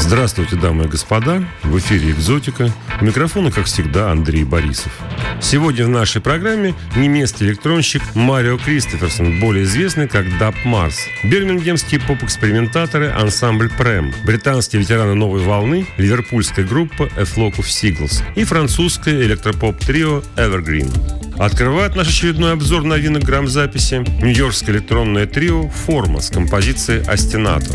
Здравствуйте, дамы и господа. В эфире «Экзотика». У микрофона, как всегда, Андрей Борисов. Сегодня в нашей программе немецкий электронщик Марио Кристоферсон, более известный как Dub Mars, бирмингемские поп-экспериментаторы ансамбль Prem, британские ветераны новой волны, ливерпульская группа A Flock of Seagulls и французское электропоп-трио Evergreen. Открывает наш очередной обзор новинок грамзаписи нью-йоркское электронное трио «Форма» с композицией «Остинато».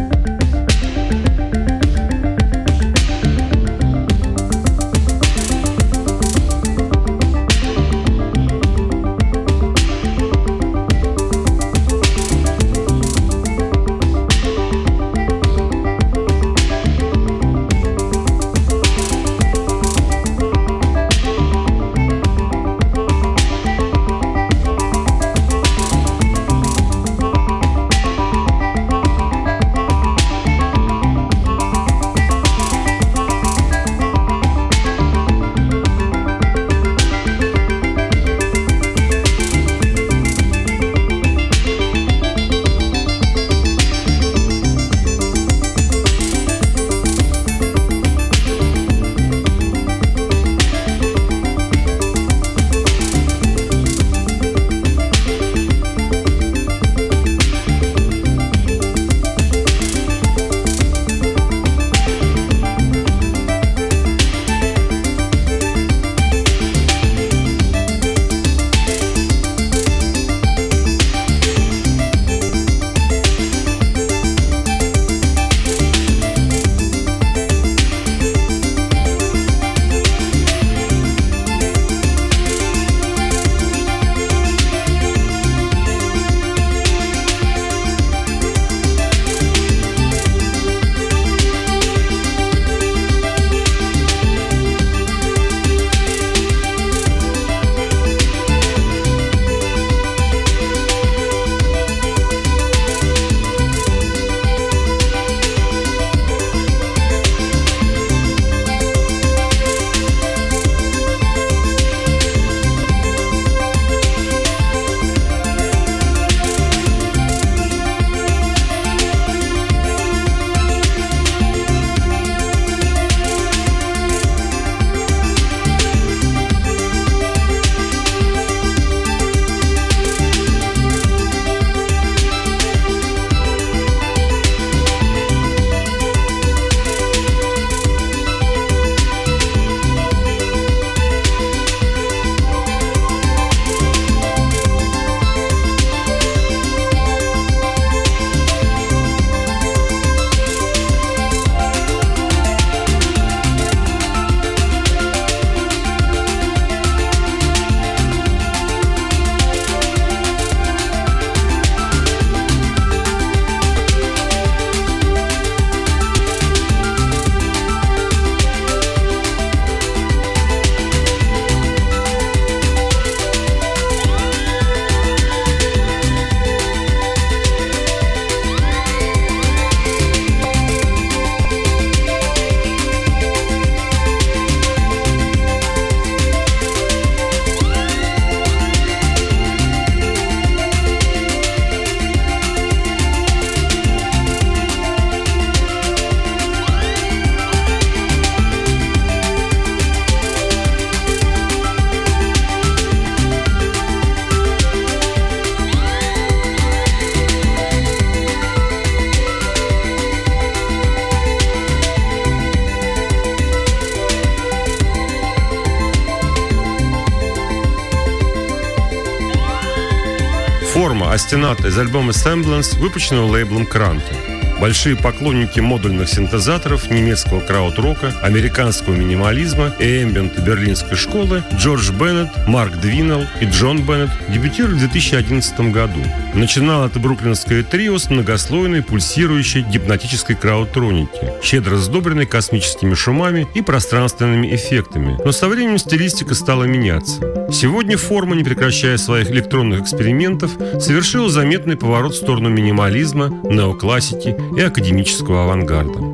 «Форма» Остинато из альбома «Semblance», выпущенного лейблом «Кранте». Большие поклонники модульных синтезаторов, немецкого краудрока, американского минимализма и эмбиента берлинской школы Джордж Беннет, Марк Двиннелл и Джон Беннет дебютировали в 2011 году. Начинало это бруклинское трио с многослойной, пульсирующей, гипнотической краудтроники, щедро сдобренной космическими шумами и пространственными эффектами. Но со временем стилистика стала меняться. Сегодня «Форма», не прекращая своих электронных экспериментов, совершила заметный поворот в сторону минимализма, неоклассики и академического авангарда.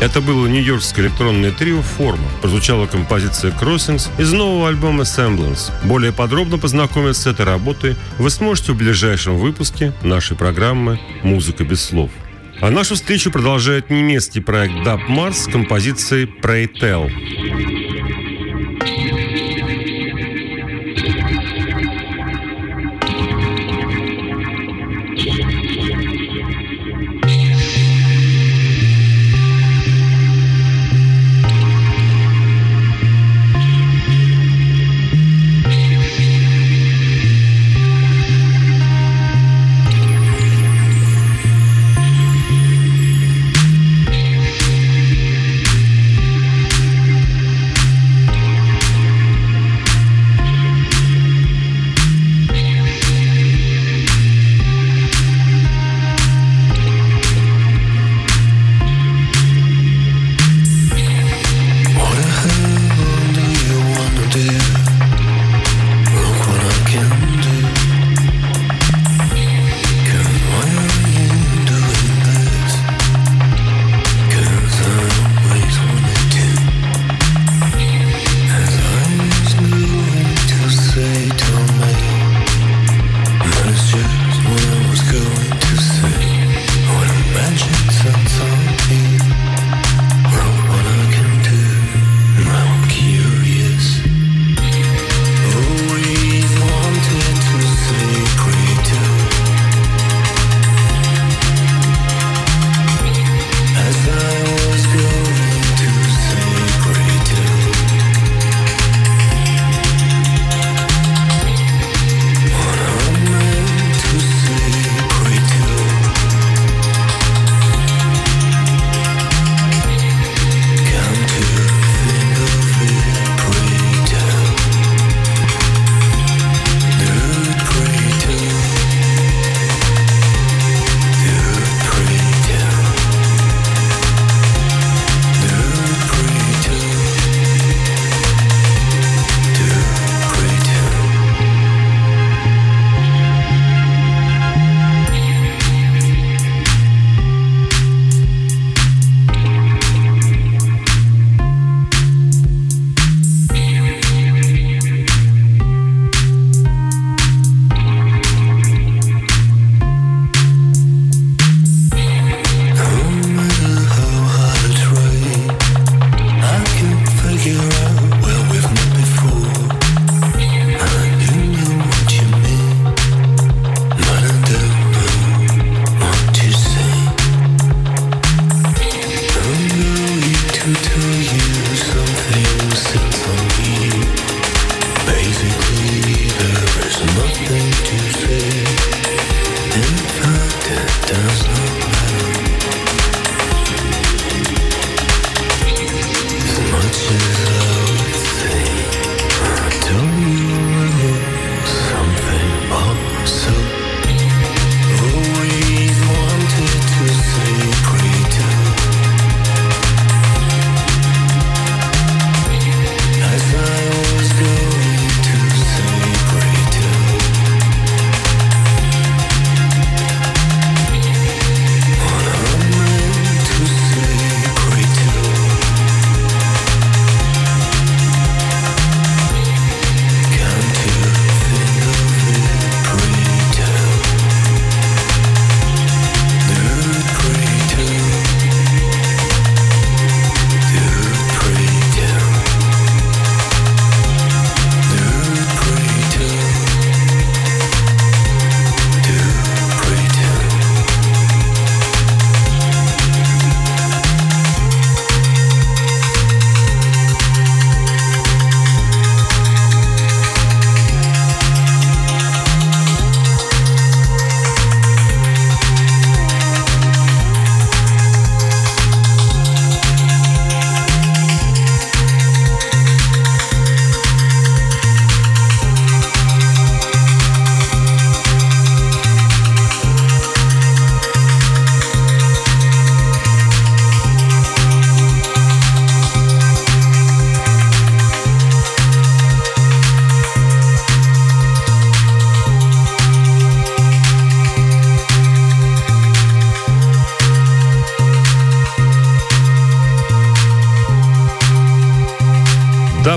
Это было нью-йоркское электронное трио «Форма». Прозвучала композиция «Crossings» из нового альбома «Semblance». Более подробно познакомиться с этой работой вы сможете в ближайшем выпуске нашей программы «Музыка без слов». А нашу встречу продолжает немецкий проект Dub Mars с композицией «Pray Tell».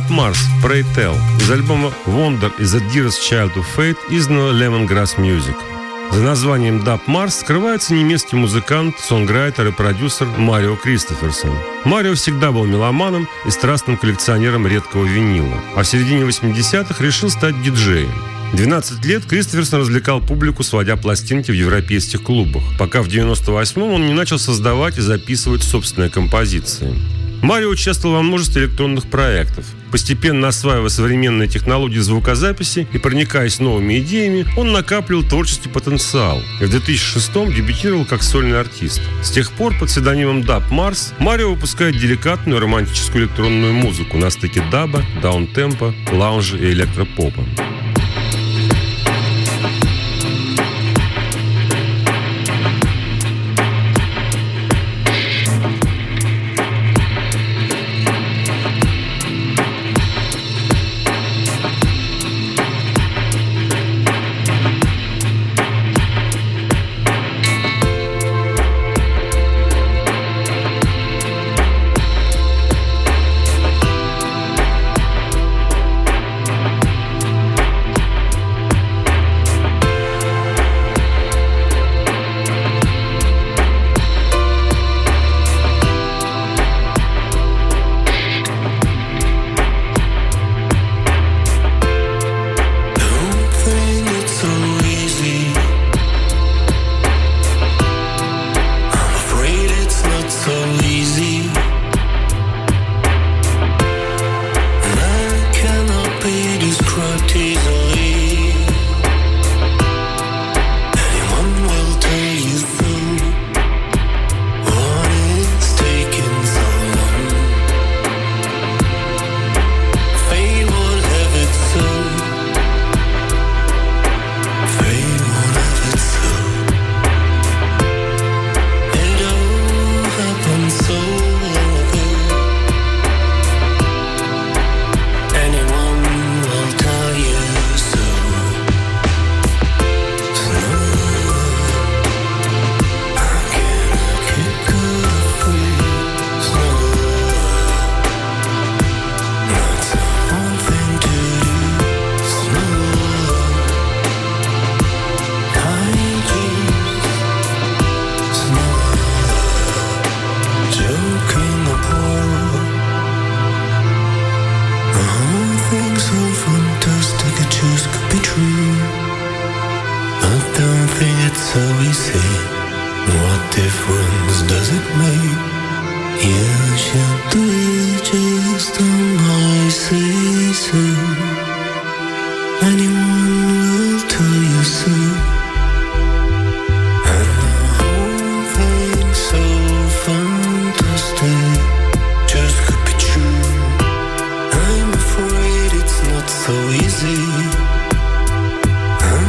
Mars, Pray Tell из альбома Wonder is the Dearest Child of Fate, издано Lemongrass Music. За названием Dub Mars скрывается немецкий музыкант, сонграйтер и продюсер Марио Кристоферсон. Марио всегда был меломаном и страстным коллекционером редкого винила, а в середине 80-х решил стать диджеем. 12 лет Кристоферсон развлекал публику, сводя пластинки в европейских клубах, пока в 98-м он не начал создавать и записывать собственные композиции. Марио участвовал во множестве электронных проектов. Постепенно осваивая современные технологии звукозаписи и проникаясь новыми идеями, он накапливал творческий потенциал и в 2006-м дебютировал как сольный артист. С тех пор под псевдонимом Dub Mars Марио выпускает деликатную романтическую электронную музыку на стыке даба, даунтемпа, лаунжа и электропопа.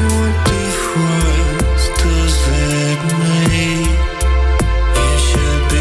Should be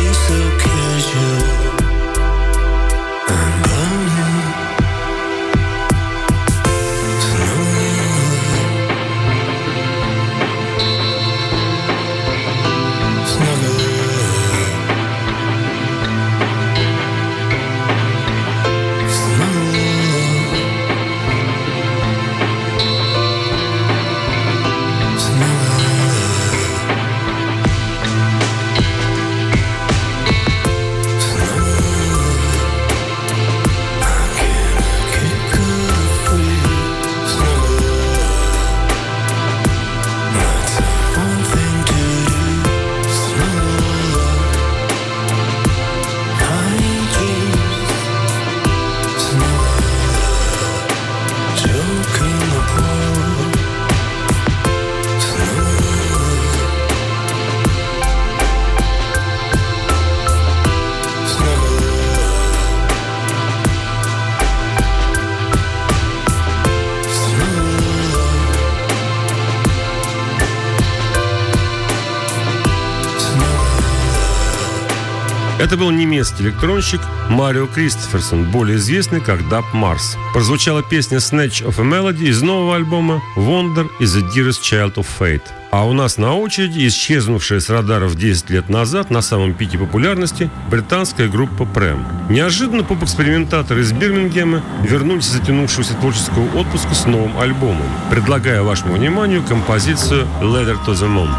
Это был немецкий электронщик Марио Кристоферсон, более известный как Dub Mars. Прозвучала песня Snatch of a Melody из нового альбома Wonder is the Dearest Child of Fate. А у нас на очереди исчезнувшая с радаров 10 лет назад на самом пике популярности британская группа Prem. Неожиданно поп-экспериментаторы из Бирмингема вернулись из затянувшегося творческого отпуска с новым альбомом. Предлагаю вашему вниманию композицию Ladder to the Moon.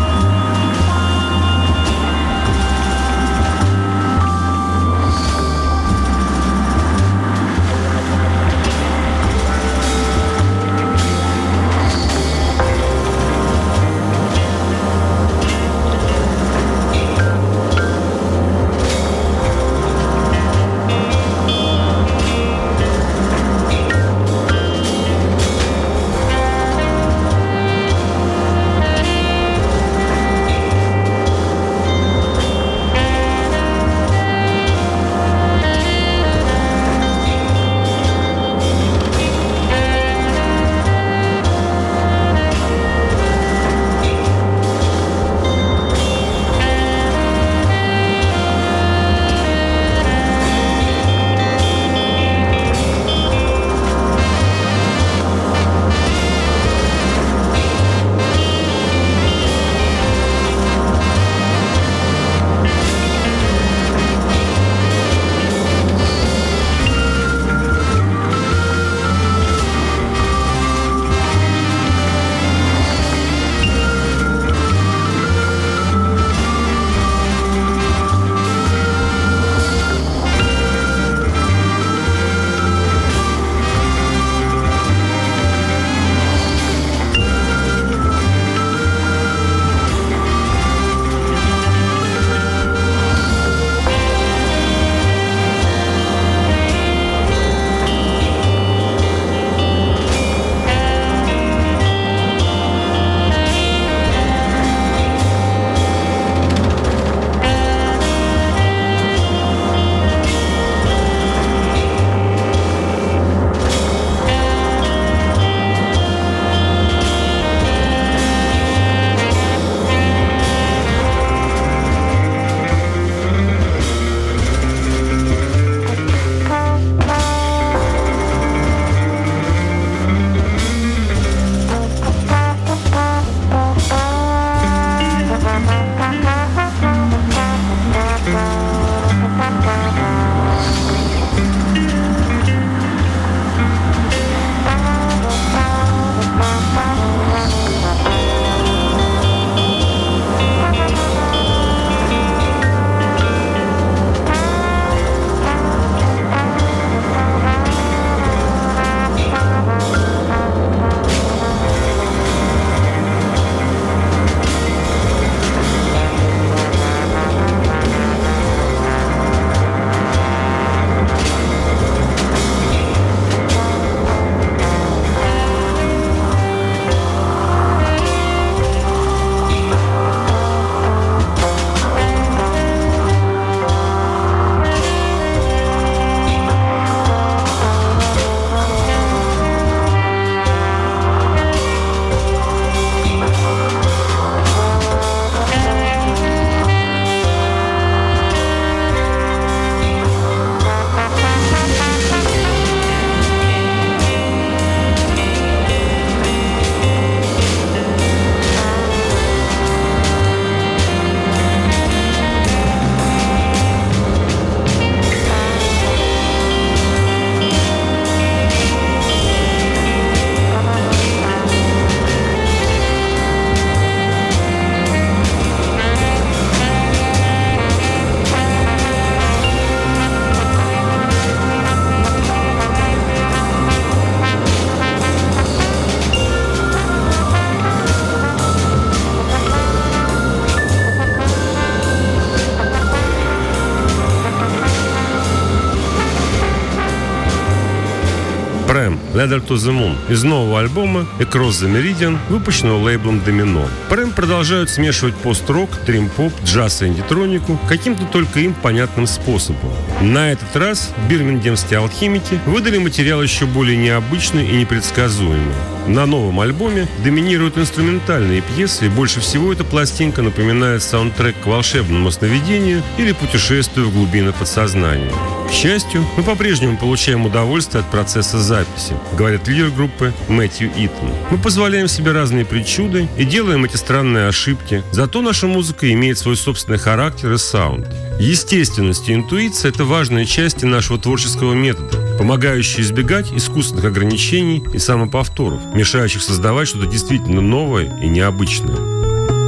Prem Ladder to the Moon из нового альбома Across the Meridian, выпущенного лейблом Domino. Prem продолжают смешивать пост-рок, трим-поп, джаз и индитронику каким-то только им понятным способом. На этот раз бирмингемские алхимики выдали материал еще более необычный и непредсказуемый. На новом альбоме доминируют инструментальные пьесы, и больше всего эта пластинка напоминает саундтрек к волшебному сновидению или путешествию в глубины подсознания. К счастью, мы по-прежнему получаем удовольствие от процесса записи, говорит лидер группы Мэтью Итон. Мы позволяем себе разные причуды и делаем эти странные ошибки, зато наша музыка имеет свой собственный характер и саунд. Естественность и интуиция – это важные части нашего творческого метода, помогающие избегать искусственных ограничений и самоповторов, мешающих создавать что-то действительно новое и необычное.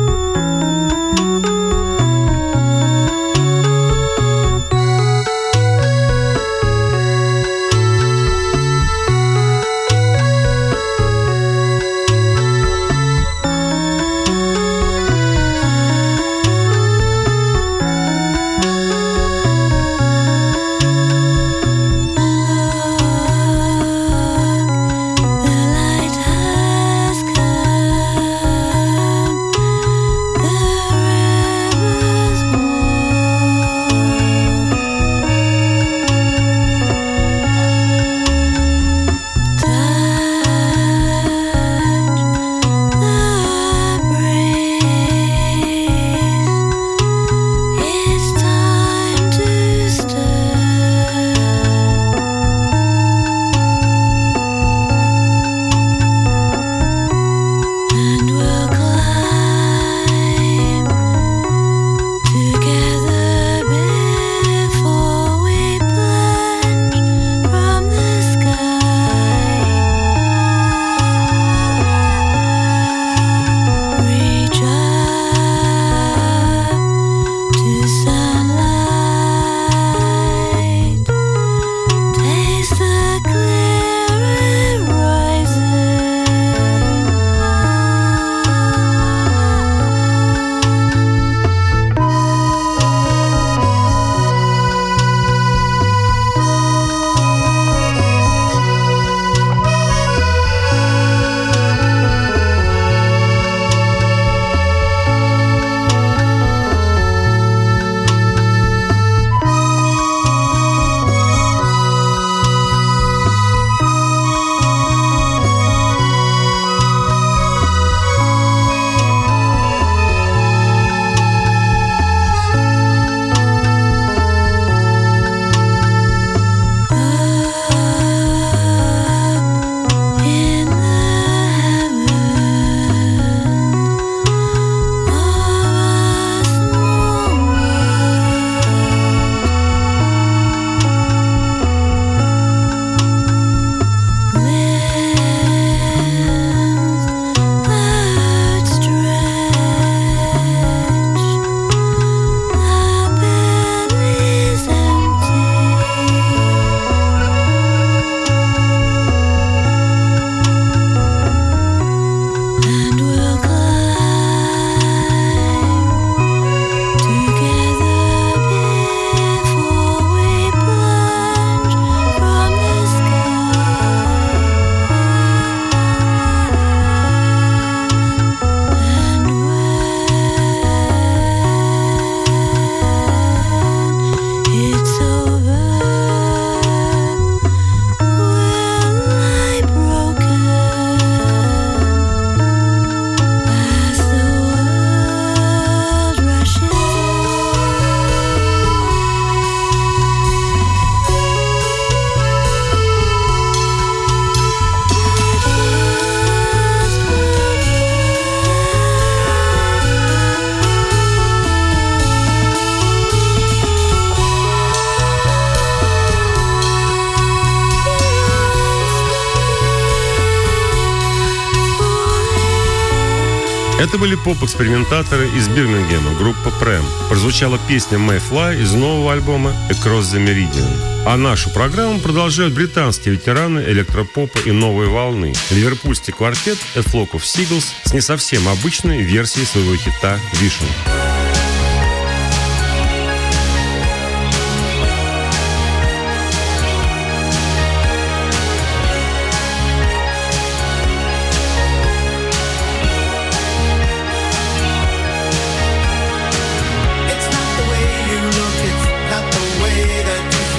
Это были поп-экспериментаторы из Бирмингема, группа Prem. Прозвучала песня Mayfly из нового альбома Across the Meridian. А нашу программу продолжают британские ветераны электропопа и новой волны. Ливерпульский квартет A Flock of Seagulls с не совсем обычной версией своего хита «Vision».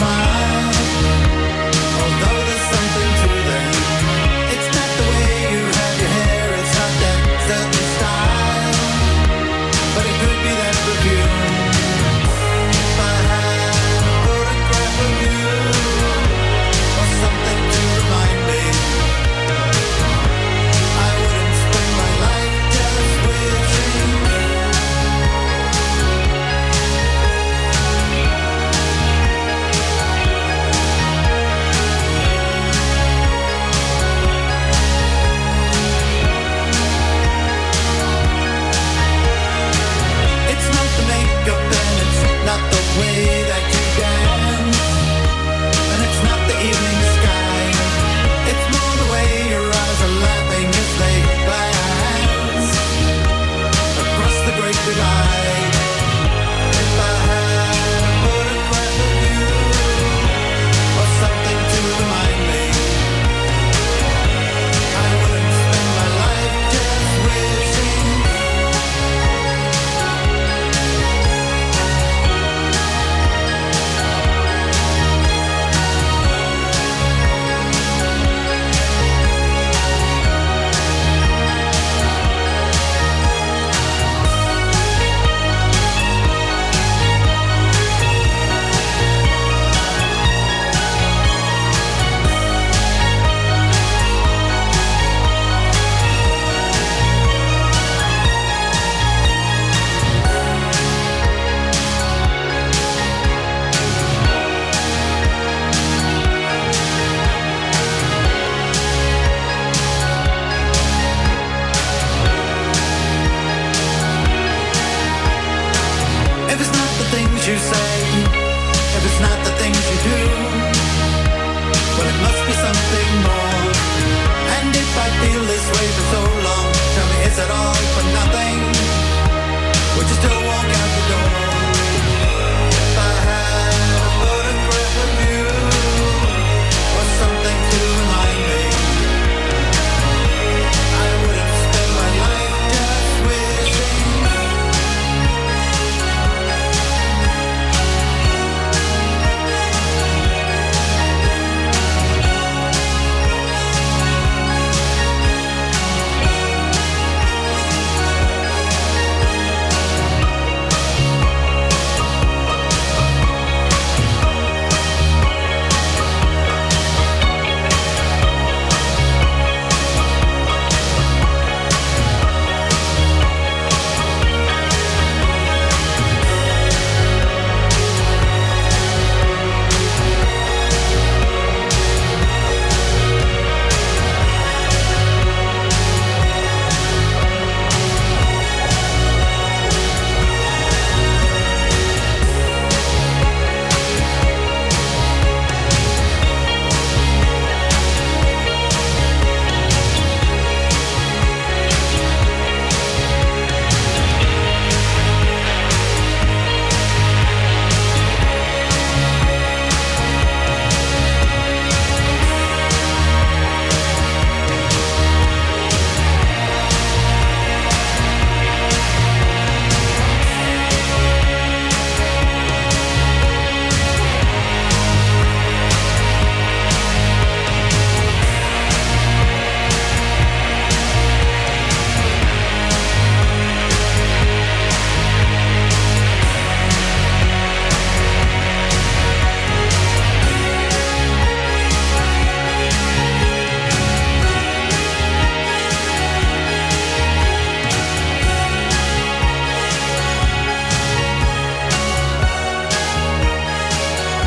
You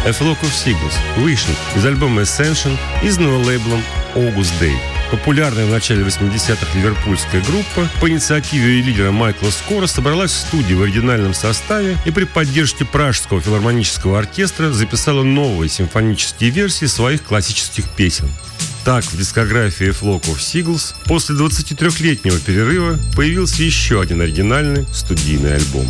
A Flock of Seagulls Wishing из альбома Ascension, изданного лейблом August Day. Популярная в начале 80-х ливерпульская группа по инициативе лидера Майкла Скора собралась в студии в оригинальном составе и при поддержке Пражского филармонического оркестра записала новые симфонические версии своих классических песен. Так, в дискографии Flock of Seagulls после 23-летнего перерыва появился еще один оригинальный студийный альбом.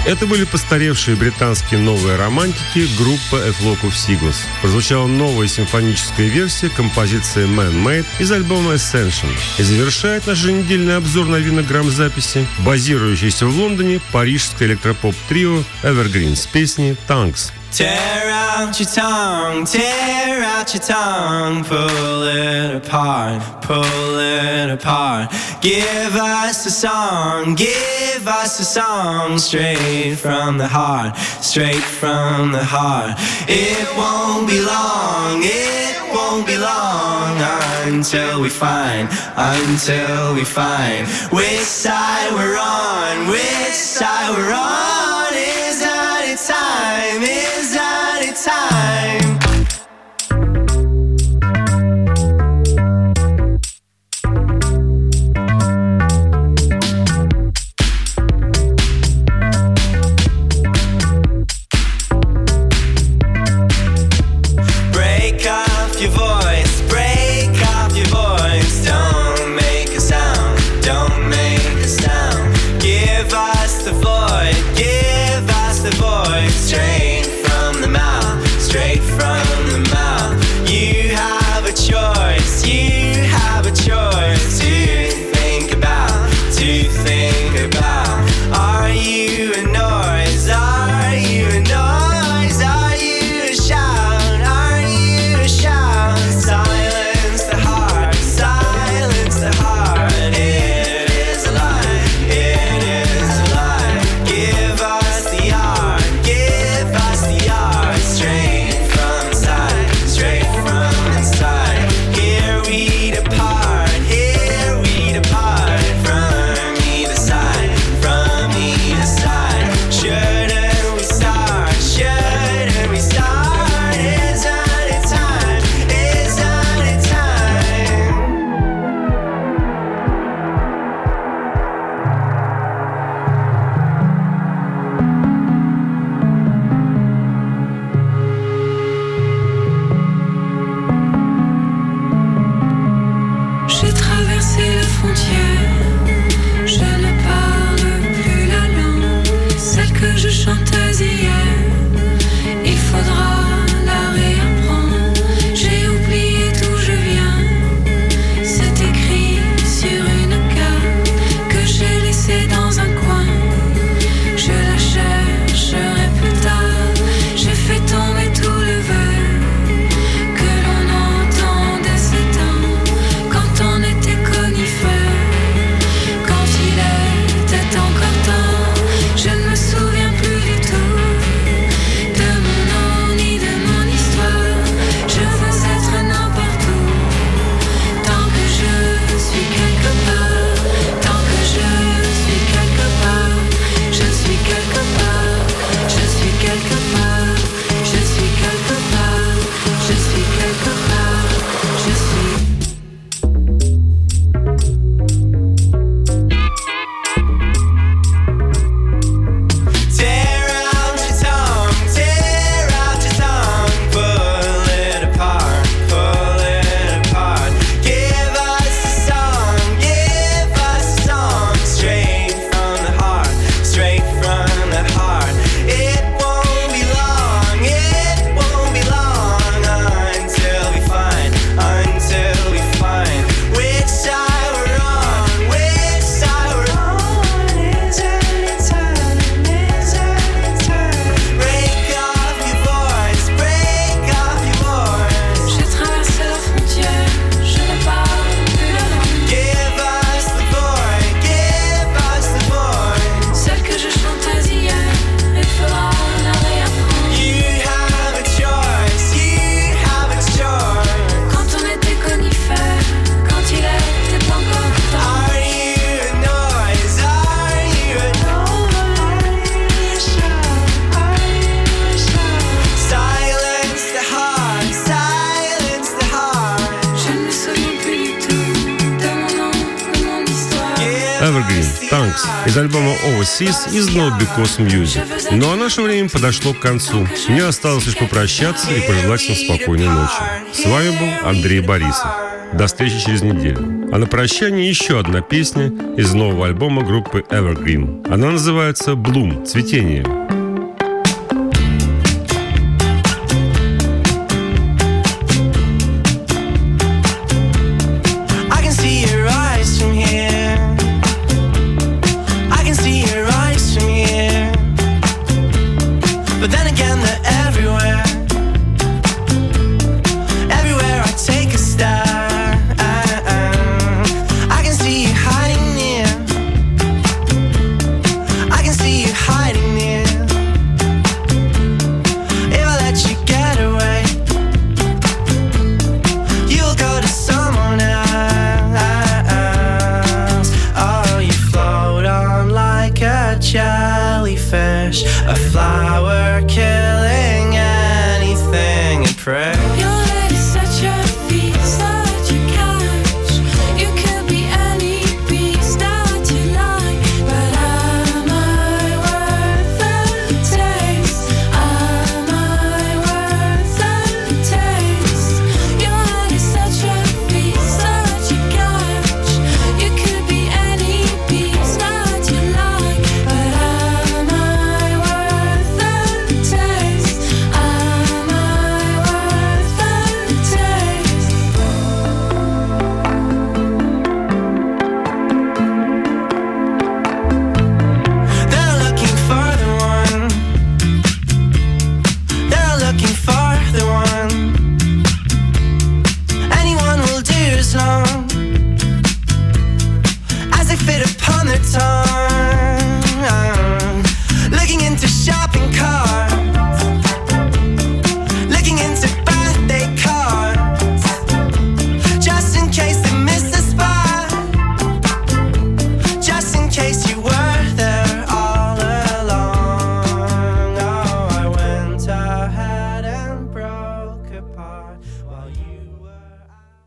Это были постаревшие британские новые романтики группы A Flock of Seagulls. Прозвучала новая симфоническая версия композиции Man Made из альбома Ascension. И завершает наш недельный обзор новинок грамзаписи базирующийся в Лондоне парижское электропоп-трио Evergreen с песней «Tongues». Tear out your tongue, pull it apart, give us a song straight from the heart, it won't be long until we find which side we're on, is that it's time, break off your voice, don't make a sound, give us the void, straight from the mouth, you have a choice to think about, are you a noise, are you a shout, silence the heart, it is alive, give us the art, straight from inside, here we depart from either side, shouldn't we start, is that it time, J'ai traversé la frontière, je ne parle plus la langue, celle que je chantais hier, il faudra la réapprendre, j'ai oublié d'où je viens, c'est écrit sur une carte que j'ai laissée dans un coin, je la chercherai plus tard, j'ai fait tomber tous les verres que l'on entendait s'éteindre quand on était conifère, quand il était encore temps, je ne me souviens plus du tout de mon nom ni de mon histoire, je veux être n'importe où, tant que je suis quelque part, tant que je suis quelque part, je suis quelque part, je suis quelque part, je suis quelque part, je suis quelque part, je suis. Tear out your tongue, pull it apart, give us a song, straight from the heart, it won't be long until we find which side we're on, is that it time, break off your voice, J'ai traversé la frontière, je ne parle plus la langue, give us the void, celle que je chantais hier, il faudra la réapprendre. you have a choice, Quand on était conifère, quand il était pas encore temps, are you a noise, silence the heart, je ne me souviens plus du tout de mon nom, de mon histoire. Evergreen, «Tongues» из альбома Overseas из Not Because Music. Ну а наше время подошло к концу. Мне осталось лишь попрощаться и пожелать всем спокойной ночи. С вами был Андрей Борисов. До встречи через неделю. А на прощание еще одна песня из нового альбома группы Evergreen. Она называется «Bloom» – «Цветение».